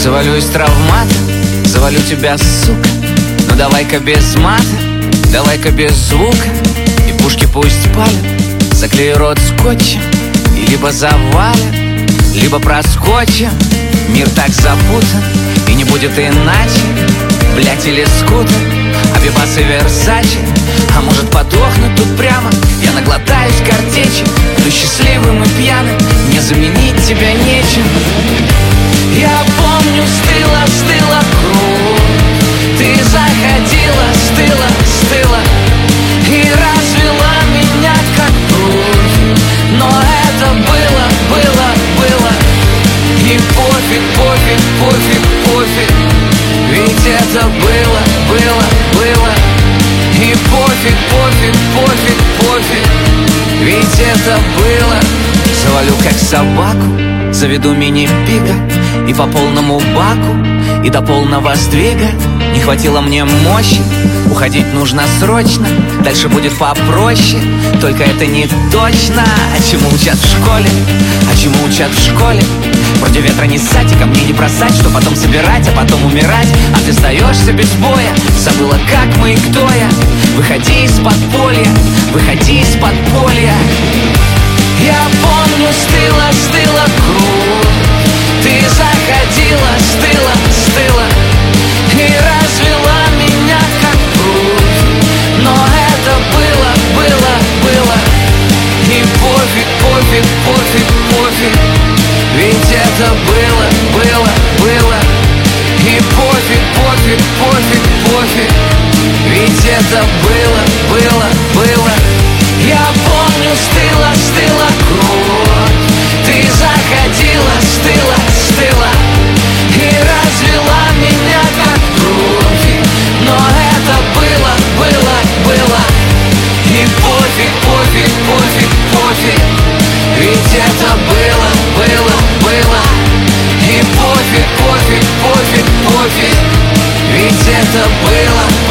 Завалю из травмата, завалю тебя, сука. Ну давай-ка без мата, давай-ка без звука. И пушки пусть палят, заклею рот скотчем. И либо завалят, либо проскочим. Мир так запутан, и не будет иначе. Блять, или скутер, Абибас и Версачи. А может подохнуть тут прямо, я наглотаюсь картечи. Буду счастливым и пьяным, мне заменить тебя нечем. Я помню, стыла кровь. Ты заходила, стыла и развела меня как бровь. Но это было. И пофиг, ведь это было. И пофиг, ведь это было. Завалю как собаку, заведу мини-пига. И по полному баку, и до полного сдвига. Не хватило мне мощи, уходить нужно срочно. Дальше будет попроще, только это не точно. А чему учат в школе? Вроде ветра не ссать, и ко мне не бросать, что потом собирать, а потом умирать. А ты сдаешься без боя, забыла, как мы и кто я. Выходи из подполья. Я помню, стыла кровь. Ты заходила, стыла и развела меня как бровь. Но это было. И пофиг, ведь это было. И пофиг, ведь это было. Я помню, стыла кровь. Ты заходила, стыла и развела меня как бровь. Но это было. И пофиг, ведь это было. И пофиг, ведь это было.